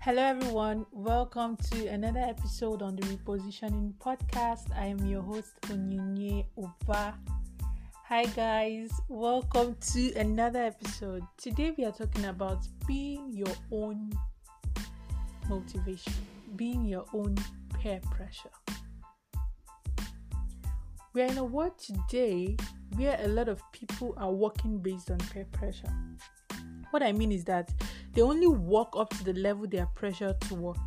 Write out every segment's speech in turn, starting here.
Hello, everyone. Welcome to another episode on the Repositioning Podcast. I am your host, Onyinye Oba. Hi, guys. Welcome to another episode. Today, we are talking about being your own motivation, being your own peer pressure. We are in a world today where a lot of people are working based on peer pressure. What I mean is that they only work up to the level they are pressured to work.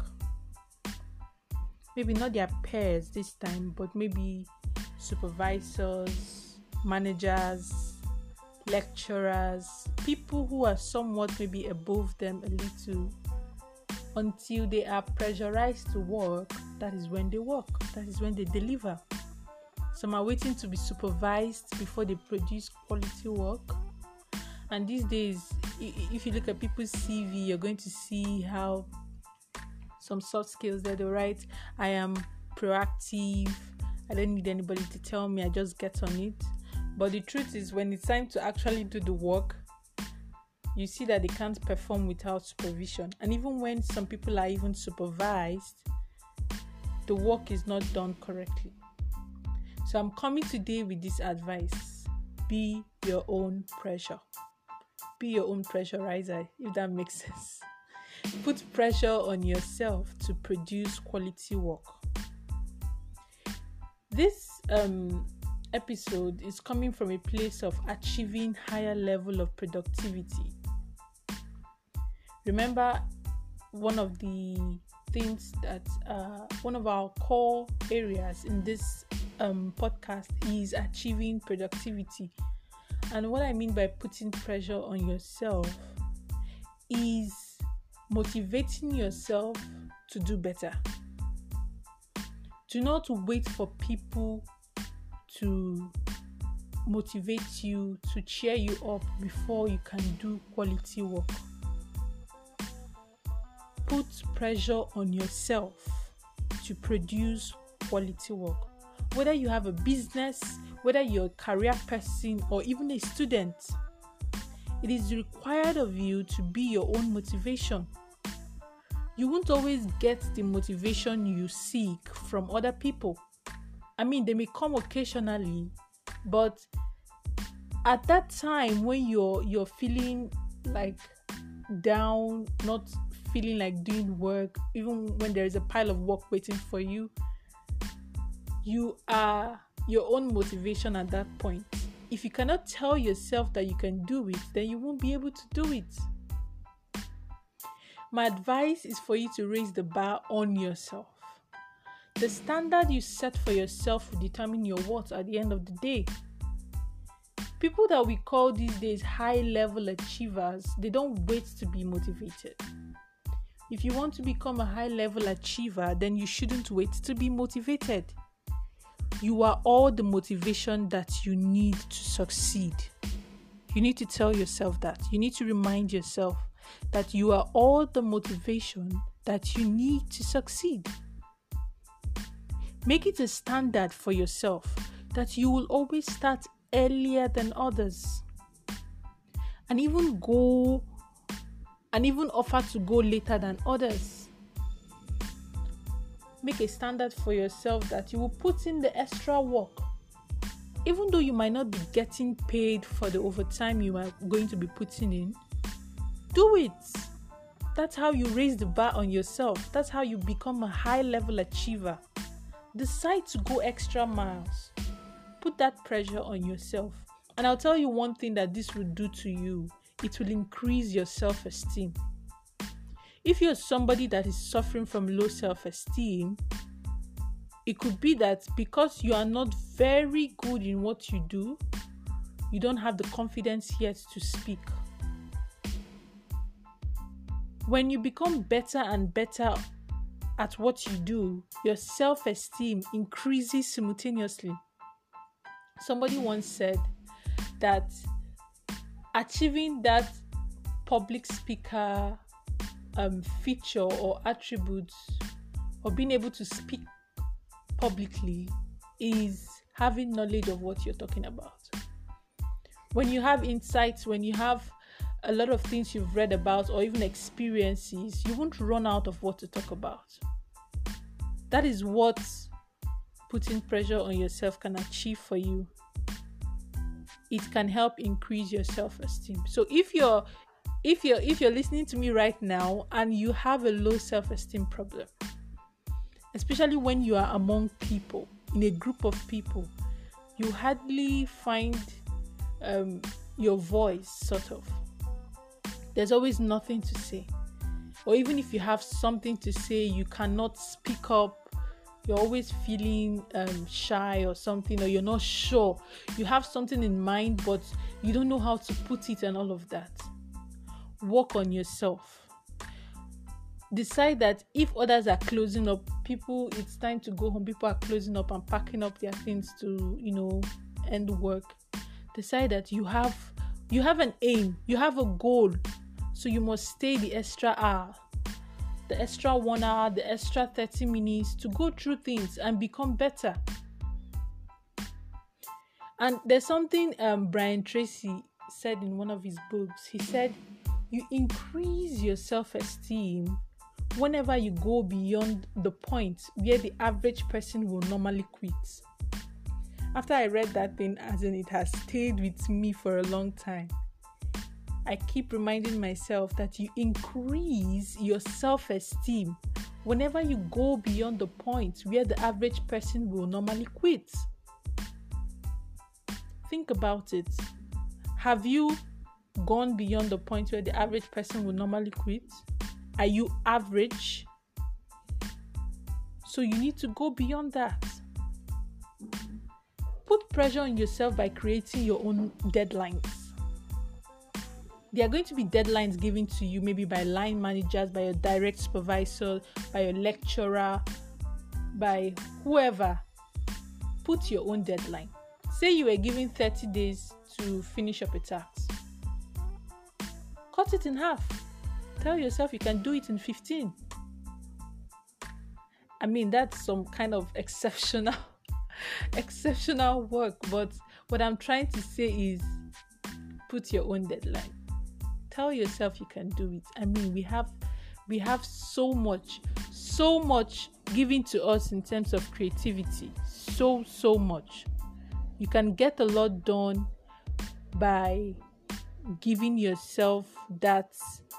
Maybe not their peers this time, but maybe supervisors, managers, lecturers, people who are somewhat maybe above them a little. Until they are pressurized to work, that is when they work. That is when they deliver. Some are waiting to be supervised before they produce quality work. And these days, if you look at people's CV, you're going to see how some soft skills that they write, I am proactive, I don't need anybody to tell me, I just get on it. But the truth is, when it's time to actually do the work, you see that they can't perform without supervision. And even when some people are even supervised, the work is not done correctly. So I'm coming today with this advice: be your own pressure. Be your own pressurizer, if that makes sense. Put pressure on yourself to produce quality work. This episode is coming from a place of achieving higher level of productivity. Remember, one of the things that one of our core areas in this podcast is achieving productivity. And what I mean by putting pressure on yourself is motivating yourself to do better. Do not wait for people to motivate you, to cheer you up before you can do quality work. Put pressure on yourself to produce quality work. Whether you have a business, whether you're a career person or even a student, it is required of you to be your own motivation. You won't always get the motivation you seek from other people. I mean, they may come occasionally, but at that time when you're feeling like down, not feeling like doing work, even when there is a pile of work waiting for you, you are your own motivation at that point. If you cannot tell yourself that you can do it, then you won't be able to do it. My advice is for you to raise the bar on yourself. The standard you set for yourself will determine your worth at the end of the day. People that we call these days high-level achievers, they don't wait to be motivated. If you want to become a high-level achiever, then you shouldn't wait to be motivated. You are all the motivation that you need to succeed. You need to tell yourself that. You need to remind yourself that you are all the motivation that you need to succeed. Make it a standard for yourself that you will always start earlier than others. And even offer to go later than others. Make a standard for yourself that you will put in the extra work. Even though you might not be getting paid for the overtime you are going to be putting in, do it. That's how you raise the bar on yourself. That's how you become a high-level achiever. Decide to go extra miles. Put that pressure on yourself. And I'll tell you one thing that this will do to you. It will increase your self-esteem. If you're somebody that is suffering from low self-esteem, it could be that because you are not very good in what you do, you don't have the confidence yet to speak. When you become better and better at what you do, your self-esteem increases simultaneously. Somebody once said that achieving that public speaker feature or attribute, or being able to speak publicly, is having knowledge of what you're talking about. When you have insights, when you have a lot of things you've read about or even experiences, you won't run out of what to talk about. That is what putting pressure on yourself can achieve for you. It can help increase your self-esteem. So if you're listening to me right now and you have a low self-esteem problem, especially when you are among people, in a group of people, you hardly find your voice, sort of. There's always nothing to say. Or even if you have something to say, you cannot speak up. You're always feeling shy or something, or you're not sure. You have something in mind, but you don't know how to put it and all of that. Work on yourself. Decide that if others are closing up, it's time to go home. People are closing up and packing up their things to, end work. Decide that you have an aim, you have a goal. So you must stay the extra hour, the extra 1 hour, the extra 30 minutes to go through things and become better. And there's something Brian Tracy said in one of his books. He said, you increase your self-esteem whenever you go beyond the point where the average person will normally quit. After I read that thing, as in it has stayed with me for a long time, I keep reminding myself that you increase your self-esteem whenever you go beyond the point where the average person will normally quit. Think about it. Have you gone beyond the point where the average person will normally quit? Are you average? So you need to go beyond that. Put pressure on yourself by creating your own deadlines. There are going to be deadlines given to you, maybe by line managers, by your direct supervisor, by your lecturer, by whoever. Put your own deadline. Say you were given 30 days to finish up a task. Cut it in half. Tell yourself you can do it in 15. I mean, that's some kind of exceptional work, but what I'm trying to say is put your own deadline. Tell yourself you can do it. I mean, we have so much given to us in terms of creativity. So much. You can get a lot done by giving yourself that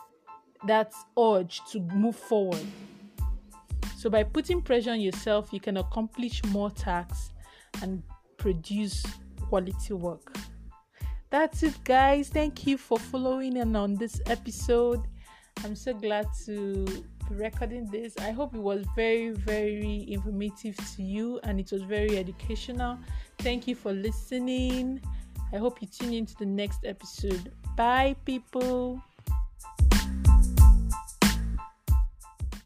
urge to move forward. So by putting pressure on yourself, you can accomplish more tasks and produce quality work. That's it, guys. Thank you for following in on this episode. I'm so glad to be recording this. I hope it was very, very informative to you and it was very educational. Thank you for listening. I hope you tune into the next episode. Bye, people.